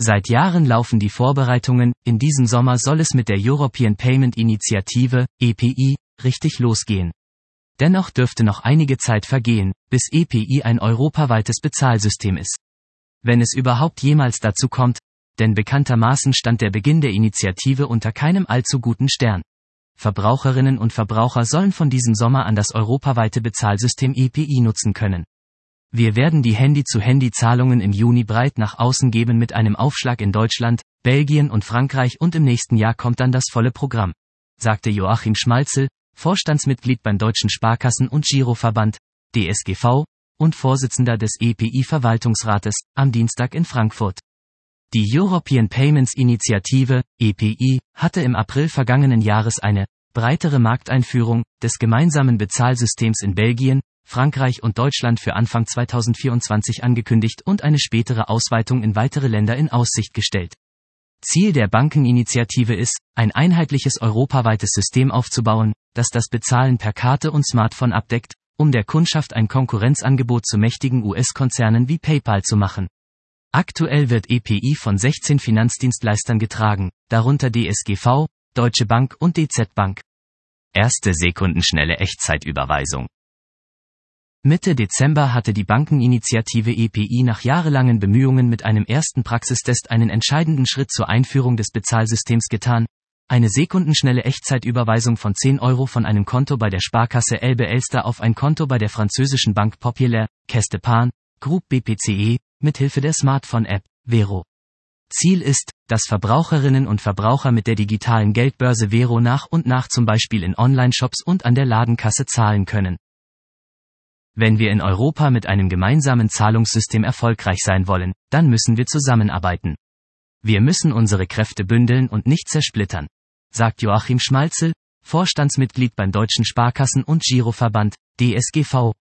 Seit Jahren laufen die Vorbereitungen, in diesem Sommer soll es mit der European Payment Initiative, EPI, richtig losgehen. Dennoch dürfte noch einige Zeit vergehen, bis EPI ein europaweites Bezahlsystem ist. Wenn es überhaupt jemals dazu kommt, denn bekanntermaßen stand der Beginn der Initiative unter keinem allzu guten Stern. Verbraucherinnen und Verbraucher sollen von diesem Sommer an das europaweite Bezahlsystem EPI nutzen können. Wir werden die Handy-zu-Handy-Zahlungen im Juni breit nach außen geben mit einem Aufschlag in Deutschland, Belgien und Frankreich und im nächsten Jahr kommt dann das volle Programm, sagte Joachim Schmalzl, Vorstandsmitglied beim Deutschen Sparkassen- und Giroverband, DSGV, und Vorsitzender des EPI-Verwaltungsrates, am Dienstag in Frankfurt. Die European Payments Initiative, EPI, hatte im April vergangenen Jahres eine breitere Markteinführung des gemeinsamen Bezahlsystems in Belgien, Frankreich und Deutschland für Anfang 2024 angekündigt und eine spätere Ausweitung in weitere Länder in Aussicht gestellt. Ziel der Bankeninitiative ist, ein einheitliches europaweites System aufzubauen, das das Bezahlen per Karte und Smartphone abdeckt, um der Kundschaft ein Konkurrenzangebot zu mächtigen US-Konzernen wie PayPal zu machen. Aktuell wird EPI von 16 Finanzdienstleistern getragen, darunter DSGV, Deutsche Bank und DZ Bank. Erste sekundenschnelle Echtzeitüberweisung. Mitte Dezember hatte die Bankeninitiative EPI nach jahrelangen Bemühungen mit einem ersten Praxistest einen entscheidenden Schritt zur Einführung des Bezahlsystems getan. Eine sekundenschnelle Echtzeitüberweisung von 10 € von einem Konto bei der Sparkasse Elbe Elster auf ein Konto bei der französischen Bank Populaire, Caisse d'Épargne, Groupe BPCE, mithilfe der Smartphone-App, Vero. Ziel ist, dass Verbraucherinnen und Verbraucher mit der digitalen Geldbörse Vero nach und nach zum Beispiel in Online-Shops und an der Ladenkasse zahlen können. Wenn wir in Europa mit einem gemeinsamen Zahlungssystem erfolgreich sein wollen, dann müssen wir zusammenarbeiten. Wir müssen unsere Kräfte bündeln und nicht zersplittern, sagt Joachim Schmalzl, Vorstandsmitglied beim Deutschen Sparkassen- und Giroverband, DSGV.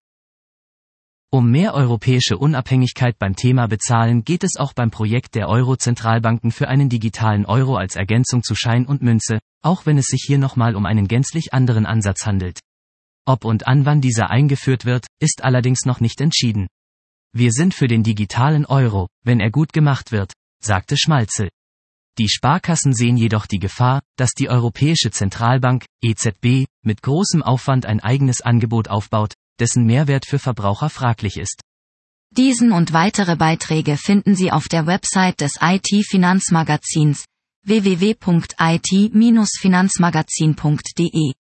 Um mehr europäische Unabhängigkeit beim Thema Bezahlen geht es auch beim Projekt der Euro-Zentralbanken für einen digitalen Euro als Ergänzung zu Schein und Münze, auch wenn es sich hier nochmal um einen gänzlich anderen Ansatz handelt. Ob und an wann dieser eingeführt wird, ist allerdings noch nicht entschieden. Wir sind für den digitalen Euro, wenn er gut gemacht wird, sagte Schmalzl. Die Sparkassen sehen jedoch die Gefahr, dass die Europäische Zentralbank, EZB, mit großem Aufwand ein eigenes Angebot aufbaut, dessen Mehrwert für Verbraucher fraglich ist. Diesen und weitere Beiträge finden Sie auf der Website des IT-Finanzmagazins www.it-finanzmagazin.de.